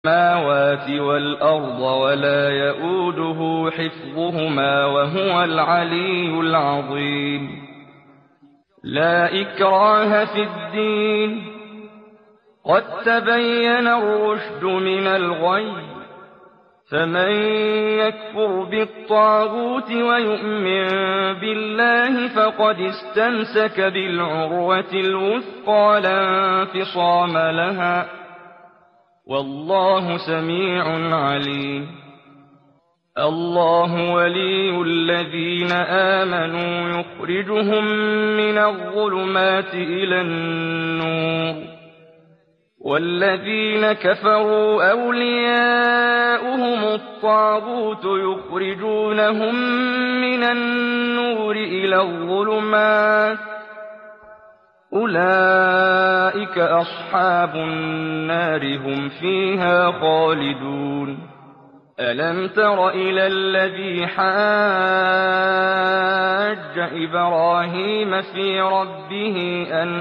السماوات والأرض ولا يؤوده حفظهما وهو العلي العظيم. لا إكراه في الدين، قد تبين الرشد من الغي، فمن يكفر بالطاغوت ويؤمن بالله فقد استمسك بالعروة الوثقى لا انفصام لها، والله سميع عليم. الله ولي الذين آمنوا يخرجهم من الظلمات إلى النور، والذين كفروا أولياؤهم الطاغوت يخرجونهم من النور إلى الظلمات، أولئك أصحاب النار هم فيها خالدون. ألم تر إلى الذي حاج إبراهيم في ربه أن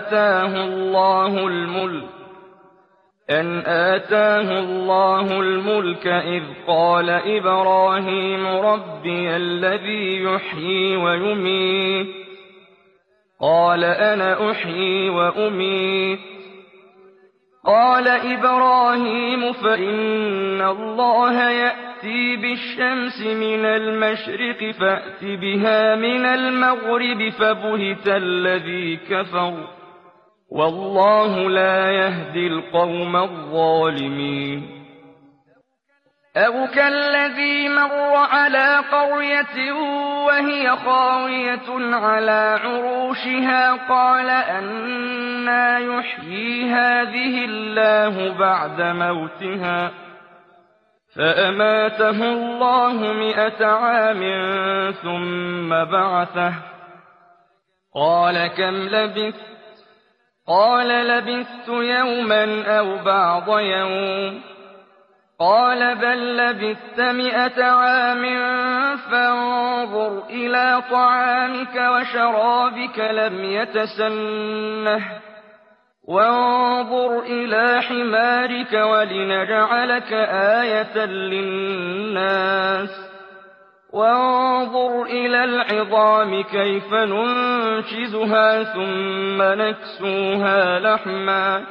آتاه الله الملك إذ قال إبراهيم ربي الذي يحيي ويميت، قال أنا أحيي وأميت. قال إبراهيم فإن الله يأتي بالشمس من المشرق فأت بها من المغرب، فبهت الذي كفر، والله لا يهدي القوم الظالمين. أو كالذي مر على قرية وهي خاوية على عروشها قال أنى يحيي هذه الله بعد موتها، فأماته الله 100 عام ثم بعثه، قال كم لبثت؟ قال لبثت يوما أو بعض يوم، قال بل لبثت 100 عام فانظر إلى طعامك وشرابك لم يتسنه، وانظر إلى حمارك ولنجعلك آية للناس، وانظر إلى العظام كيف ننشزها ثم نكسوها لحما،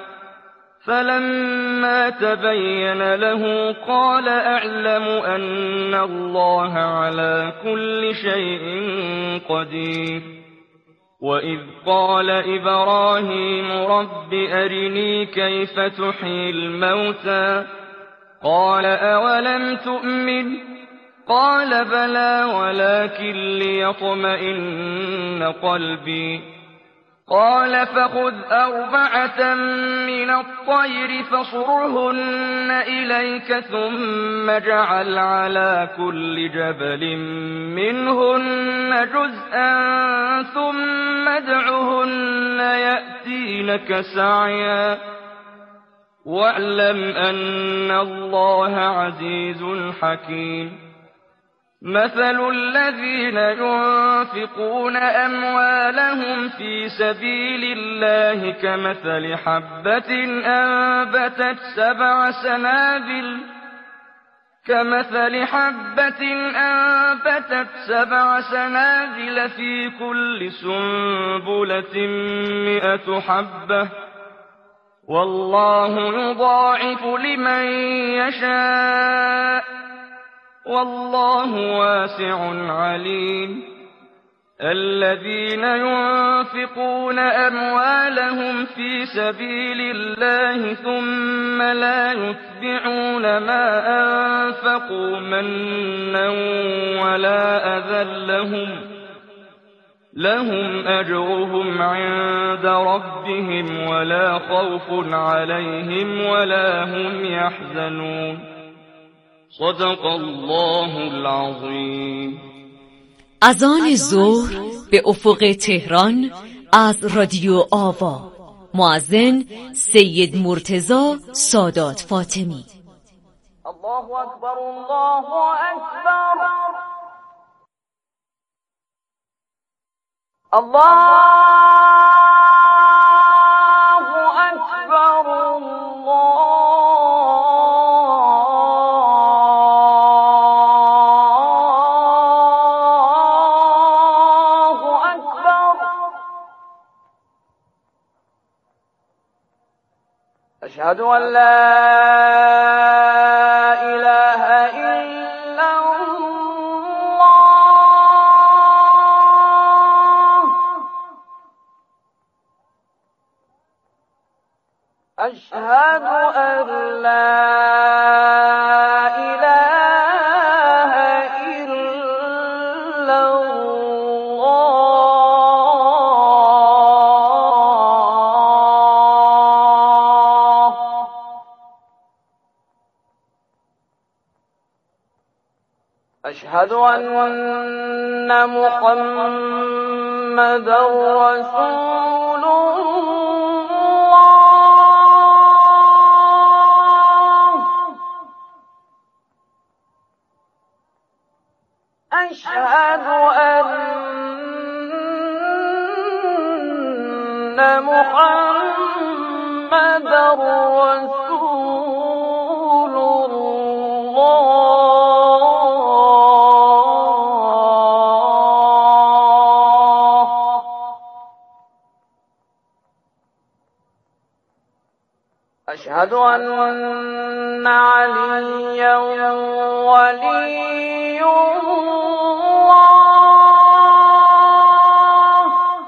فلما تبين له قال أعلم أن الله على كل شيء قدير. وإذ قال إبراهيم رب أرني كيف تحيي الموتى، قال أولم تؤمن؟ قال بلى ولكن ليطمئن قلبي. قال فخذ 4 من الطير فصرهن إليك ثم اجعل على كل جبل منهن جزءا ثم ادعهن يأتينك سعيا، واعلم أن الله عزيز حكيم. مثل الذين ينفقون أموالهم في سبيل الله كمثل حبة أنبتت 7 سنابل في كل سنبلة 100 حبة، والله يضاعف لمن يشاء، والله واسع عليم. الذين ينفقون أموالهم في سبيل الله ثم لا يتبعون ما أنفقوا منا ولا أذى لهم أجرهم عند ربهم ولا خوف عليهم ولا هم يحزنون. صدق الله العظیم. اذان ظهر به افق تهران از رادیو آوا. مؤذن سید مرتضی سادات فاطمی. الله اکبر، الله اکبر، الله اکبر، الله أشهد أن لا إله إلا الله. أشهد أن لا إله إلا الله. أشهد أن محمدا رسول الله. أشهد أن محمدا رسول الله. أشهد أن عليا ولي الله.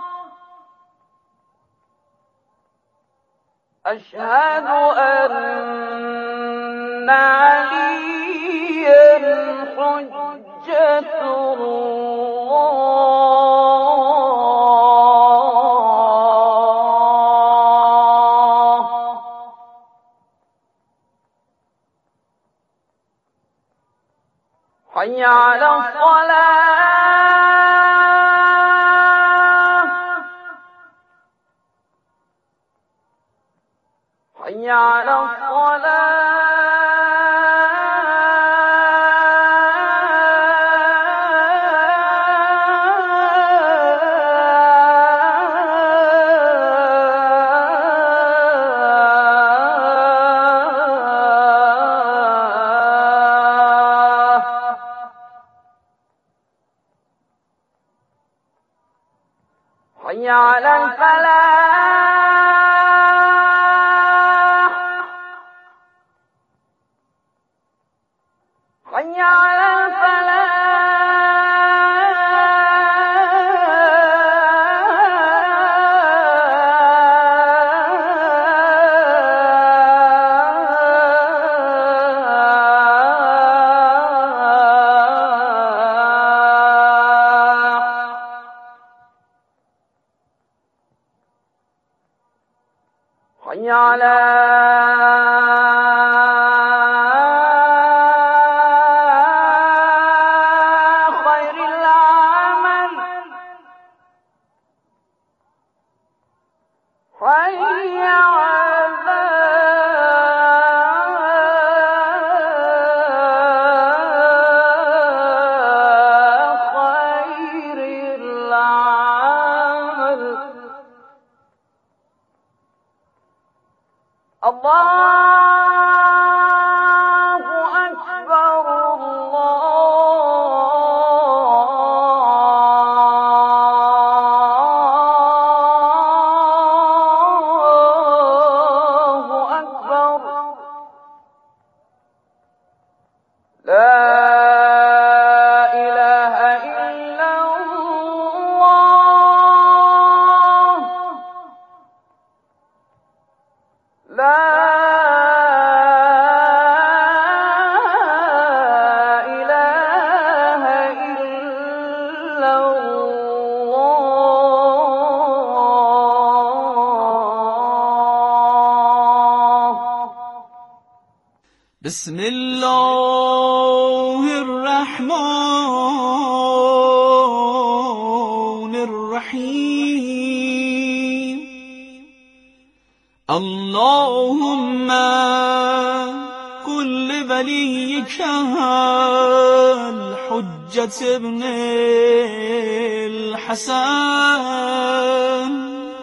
أشهد أن عليا حجة الله. حي على الصلاة. حي على حي على الفلاح. حي على حي على خير العمل. حي على خير العمل. الله أكبر الله أكبر. لا إله إلا الله. لا إله إلا الله. بسم الله الرحمن الرحيم. اللهم كل وليك الحجة ابن الحسن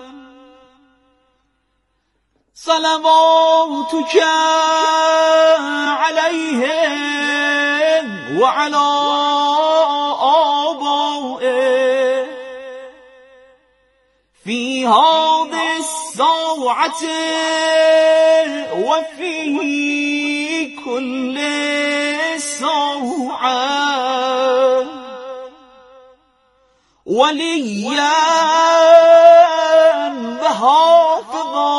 صلواتك عليه وعلى آبائه في هذه الساعة طاعت وفي كل ساعة وليا وحافظا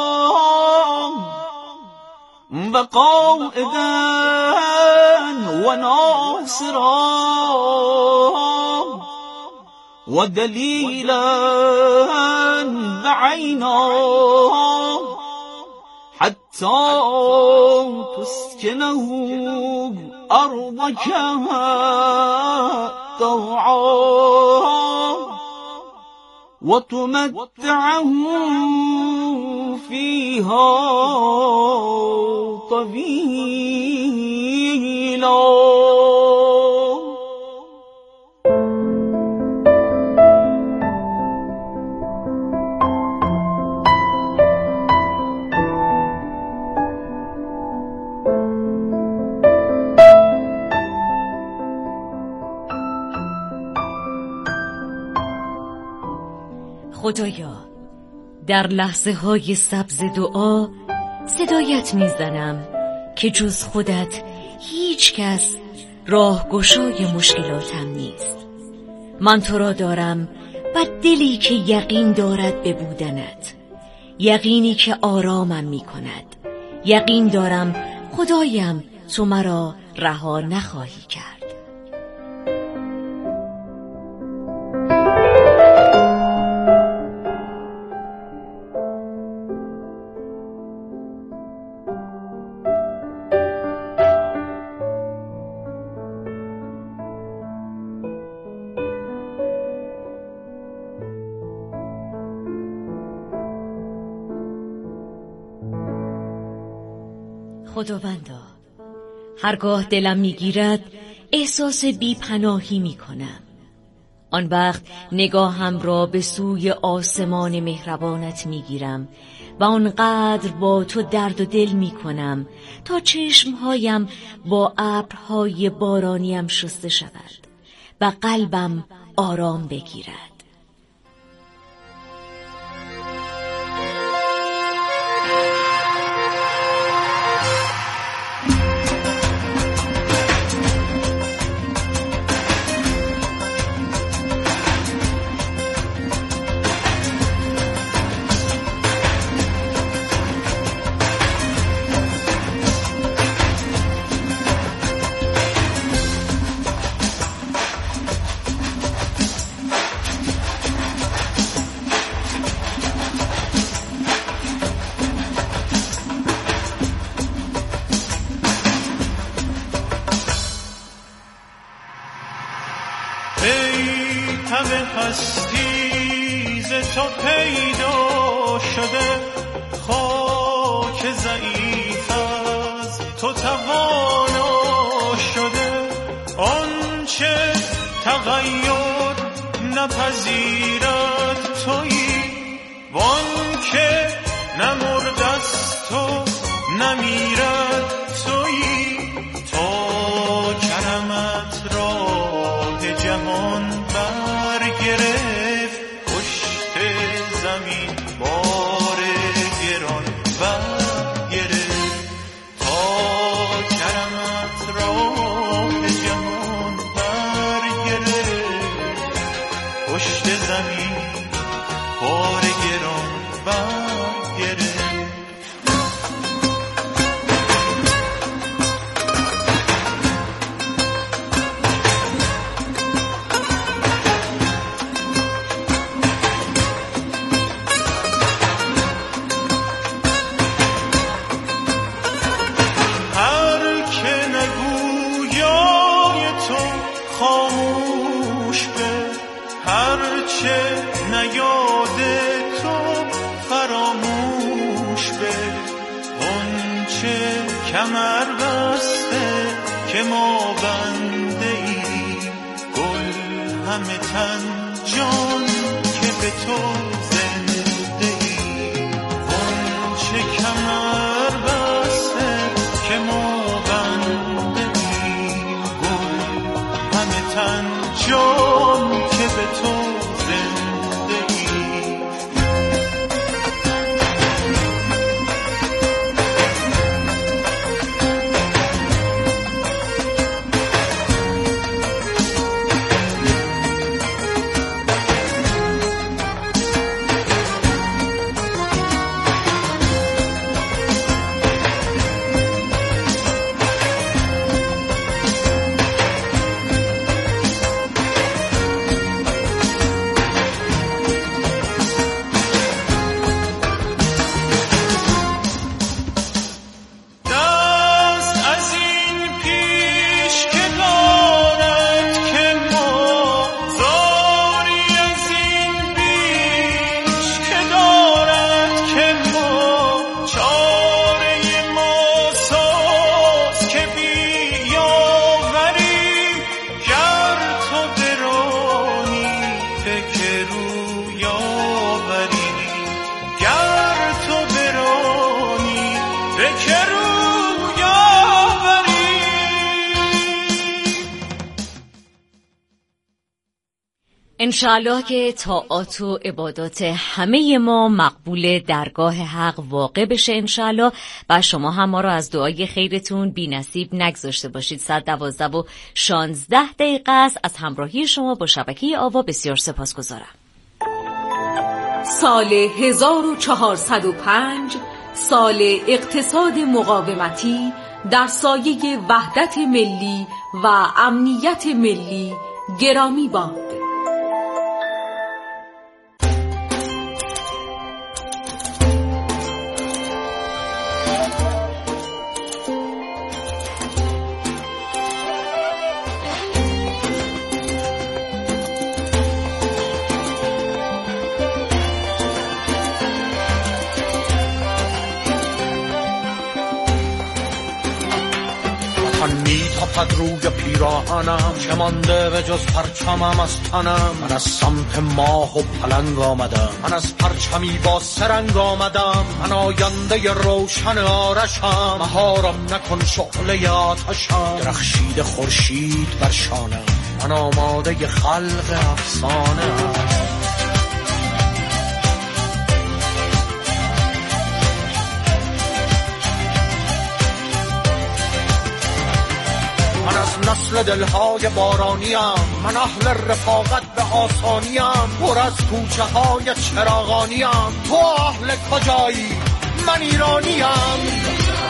وقائدا وناصرا ودليلا بعينا حتى تسكنه أرضك طوعا وتمتعه فيها طويلا. خدایا، در لحظه های سبز دعا صدایت میزنم که جز خودت هیچ کس راهگشای مشکلاتم نیست. من تو را دارم و دلی که یقین دارد به بودنت، یقینی که آرامم می کند. یقین دارم خدایم تو مرا رها نخواهی کرد. خداوندا، هرگاه دلم میگیرد احساس بی‌پناهی میکنم. آن وقت نگاهم را به سوی آسمان مهربانت میگیرم و آنقدر با تو درد و دل میکنم تا چشمهایم با ابرهای بارانیم شسته شود و قلبم آرام بگیرد. همه هستی ز تو پیدا شده، خاک ضعیف از تو توانا شده. آنچه تغییر نپذیرد تویی، وانکه نمردست تو نمیرد تویی. تا کرمت راه جهان برگرفت، پشت زمین بار گران برگرفت. تا کرمت راه جهان برگرفت، پشت زمین بار گران برگرفت. خاموش به هرچه نیاد تو فراموش به. اونچه کمر بسته که ما بنده ای، گل همه تن جان که به تو زنده ای. اونچه کمر بسته که ما بنده ای، گل همه تن جان که به تو زنده ای. انشاءالله که طاعات و عبادات همه ما مقبول درگاه حق واقع بشه انشاءالله. و شما هم ما رو از دعای خیرتون بی نصیب نگذاشته باشید. 112 و 16 دقیقه است. از همراهی شما با شبکه آوا بسیار سپاسگزارم. سال 1405 سال اقتصاد مقاومتی در سایه وحدت ملی و امنیت ملی گرامی باد. میتافد روی پیراهنم، چه مانده به جز پرچمم از تنم. من از سمت ماه و پلنگ آمدم، من از پرچمی با سرنگ آمدم. من آینده روشن آرشم، مهارم نکن شعله آتشم. درخشید خورشید بر شانم، من آماده خلق افسانه. نسل دلهای بارانیم، من اهل رفاقت به آسانیم. پر از کوچه های چراغانیم، تو اهل کجایی؟ من ایرانیم.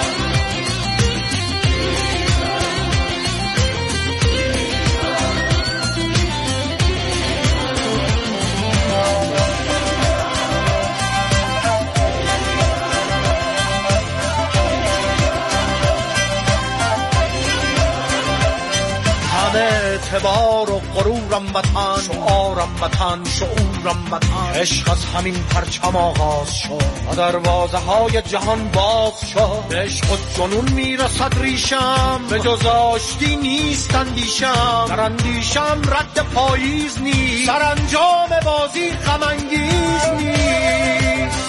اعتبار و غرورم وطن، شعارم وطن، شعورم وطن. عشق از همین پرچم آغاز شد و دروازه های جهان باز شد. به عشق و جنون میرسد ریشم، به جز آشتی نیست اندیشم. در اندیشم رد پاییز نیست، سرانجام بازی غم انگیز نیست.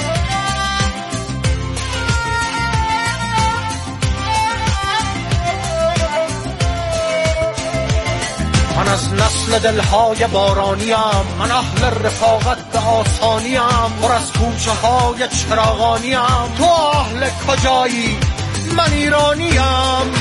من از نسل دلهای بارانیم، من اهل رفاقت به آسانیم. پر از کوچه های چراغانیم، تو اهل کجایی؟ من ایرانیم.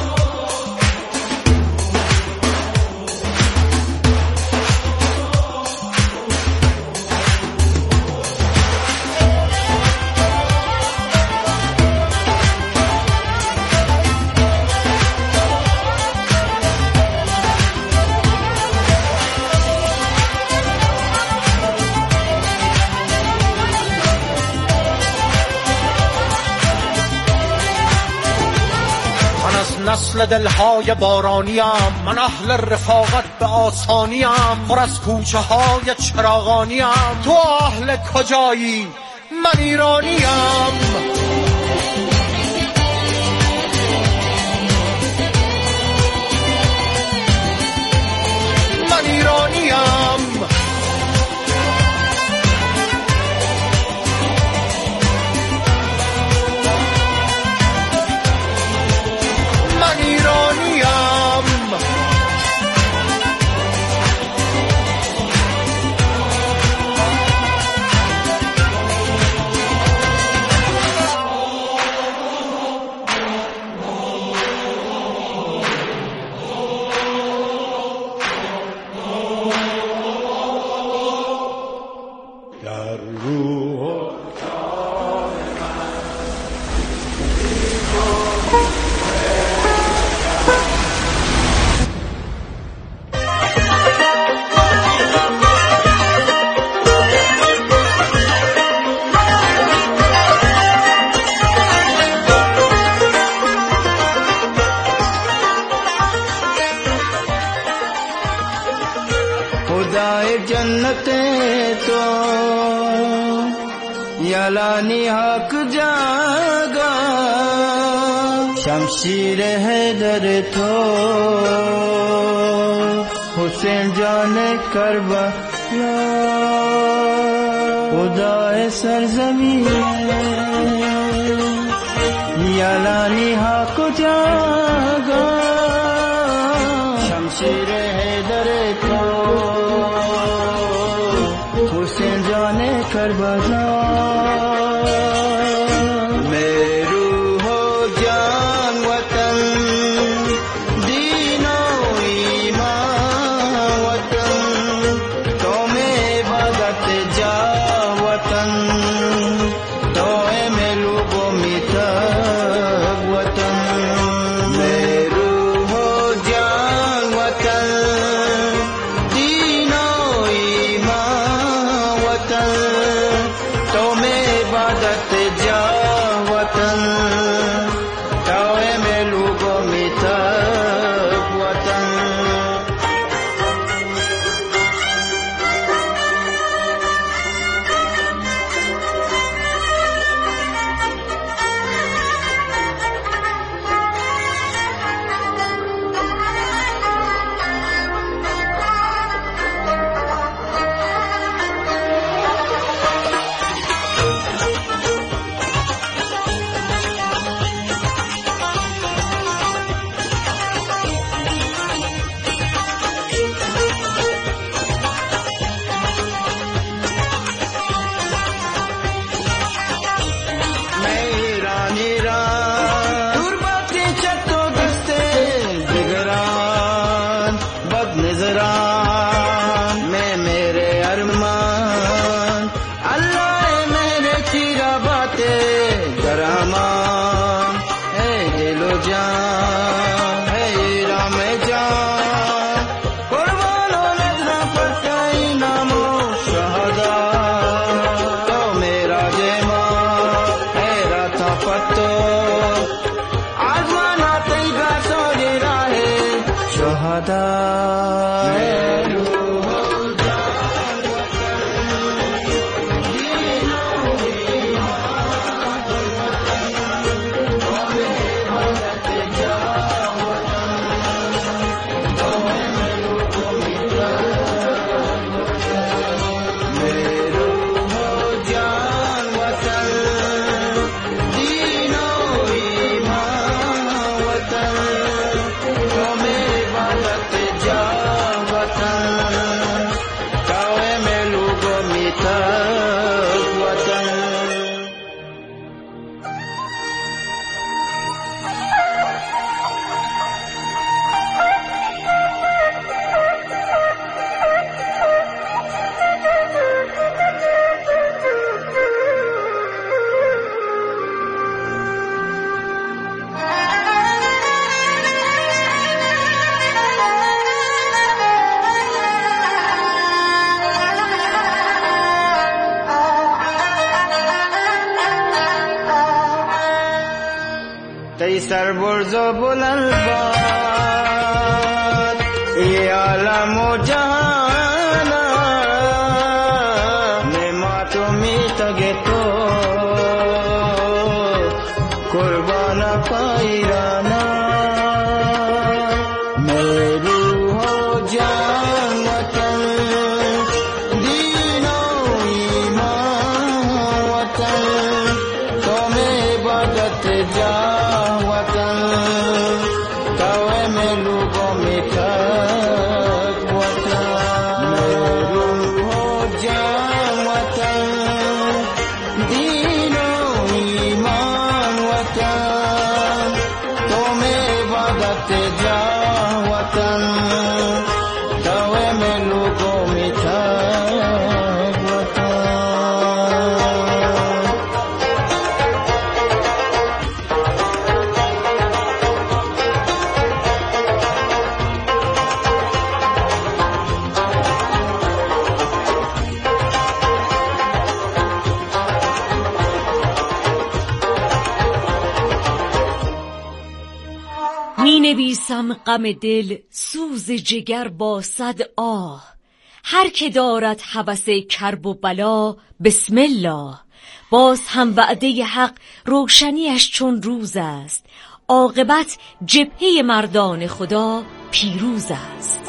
نسل دلهای بارانیم، من اهل رفاقت به آسانیم. پر از کوچه های چراغانیم، تو اهل کجایی؟ من ایرانیم. من ایرانیم. یلانی حق جاگا شمشیر حیدر تو حسین جان کربلا خدای سرزمین یلانی حق جاگا شمشیر حیدر تو شهادت ای سربرز و بلند باد ای عالم و جهانم نعمت و میتگ تو قربان پایرانم میرے روح و جان وطن دین و ایمان وطن تو میں عبادت جان نویسم غم دل سوز جگر با صد آه، هر که دارد هوس کرب و بلا بسم الله. باز هم وعده حق روشنیش چون روز است، عاقبت جبهه مردان خدا پیروز است.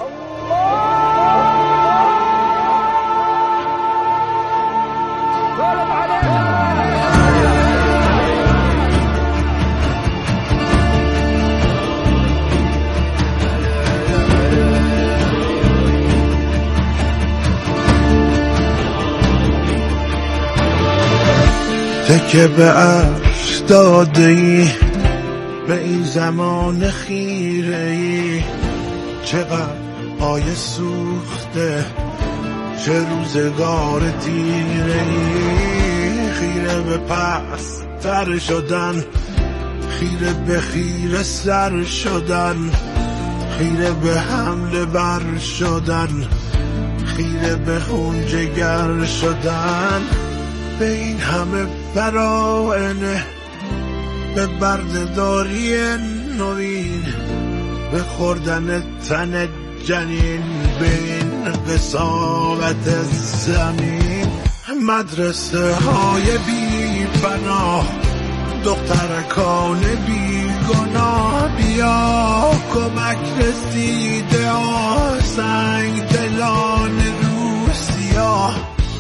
تکه به عرش داده ای به این زمان خیره ای، چقدر آیه سوخته چه روزگار دیره ای. خیره به پس تر شدن، خیره به خیره سر شدن، خیره به حمله بر شدن، خیره به خون جگر شدن. به این همه فرائنه، به بردهداری نوین، به خوردن تن جنین، به این قساوت زمین. مدرسه های بی پناه، دخترکان بی گناه، بیا کمک رسیده سنگ دلان روسیا.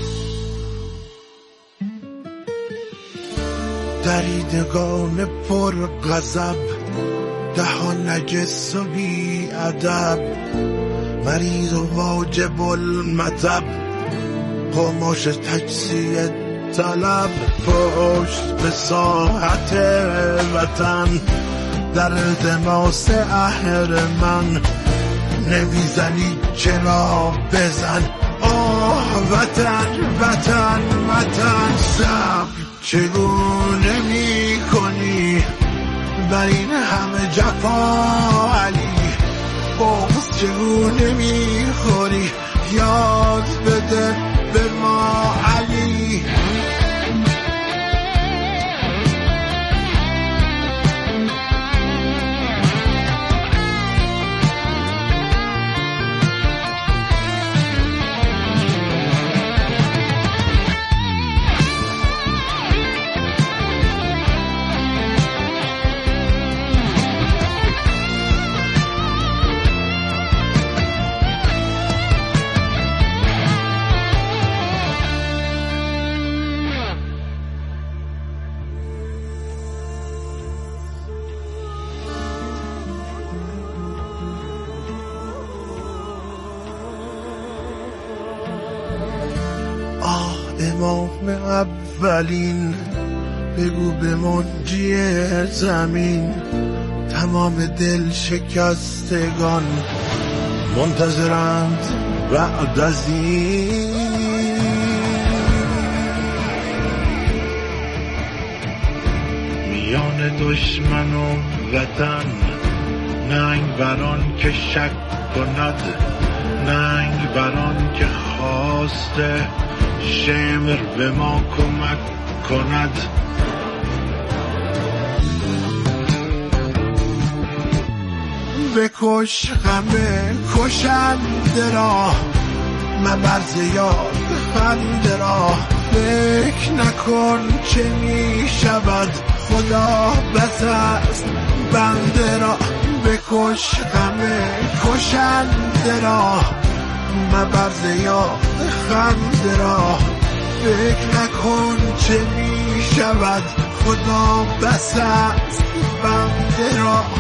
دریدگان پر غضب، دهان نجس و بی ادب، مریض و واجب المطب، خاموش تجزیه طلب. پشت به ساحت وطن، در التماس اهرمن، نمیزنی چرا بزن. آه وطن وطن وطن، صبر چگونه می کنی بر این همه جفا علی؟ بغض چگونه می خوری یاد بده به ما علی؟ تمام اولین، بگو به منجی زمین تمام دل شکستگان منتظرند بعد از این. میان دشمن و وطن ننگ بران که شک کند، ننگ بران که خواسته شمر به ما کمک کند. بکش غم کشنده را، مبرز یاد خنده را، فکر نکن چه می شود خدا بس است بنده را. بکش غم کشنده را، مبرز یاد خنده را، فکر نکن چه می شود خدا بس است بنده را.